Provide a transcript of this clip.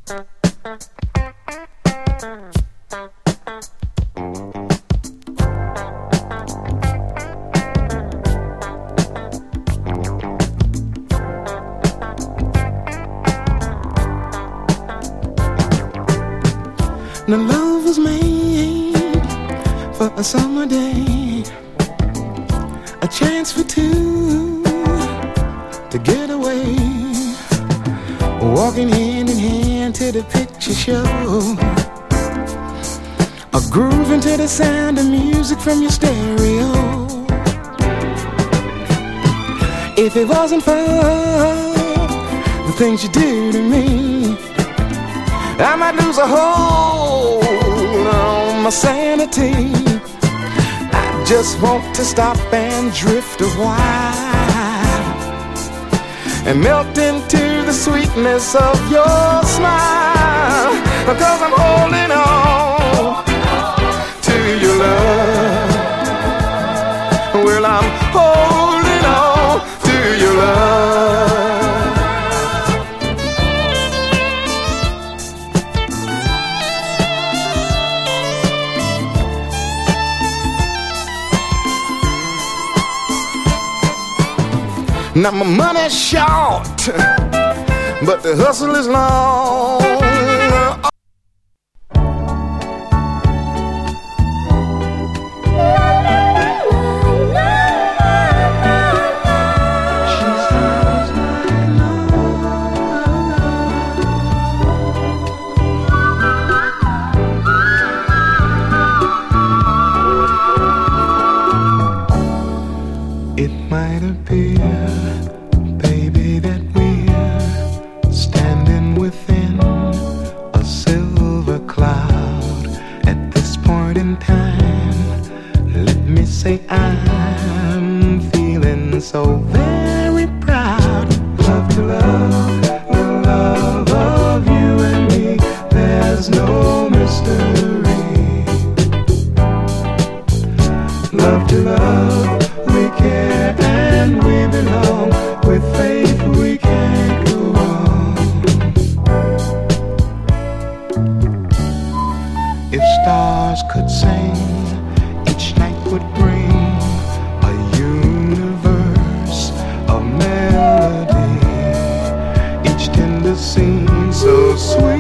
Now love was made for a summer day, a chance for two to get away, walking hand in hand to the picture show, a grooving to the sound of music from your stereo. If it wasn't for the things you do to me, I might lose a hold on my sanity. I just want to stop and drift a while and melt into the sweetness of your smile, because I'm holding on to your love. Well, I'm holding on to your love. Now my money's short, but the hustle is long. It might appear, baby, that we're standing within a silver cloud. At this point in time, let me say I'm feeling so very proud. Love to love, the love of you and me, there's no mystery. Love to love, we care and we belong. With faith we can't go wrong. If stars could sing, each night would bring a universe of melody. Each tender scene so sweet